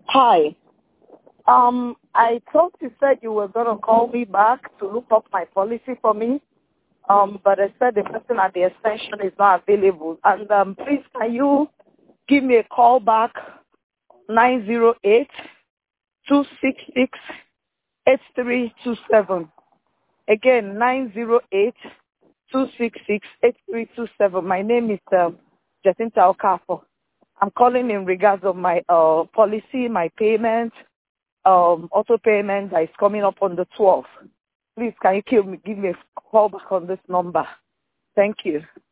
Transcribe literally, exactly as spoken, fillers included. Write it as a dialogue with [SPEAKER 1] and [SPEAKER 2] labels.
[SPEAKER 1] Hi. Um, I thought you said you were going to call me back to look up my policy for me, um, but I said the person at the extension is not available. And um, please, can you give me a call back, nine zero eight, two six six, eight three two seven. Again, nine zero eight, two six six, eight three two seven. My name is um, Jacinta Okafor. I'm calling in regards of my uh, policy, my payment, um, auto payment that is coming up on the twelfth. Please, can you give me, give me a call back on this number? Thank you.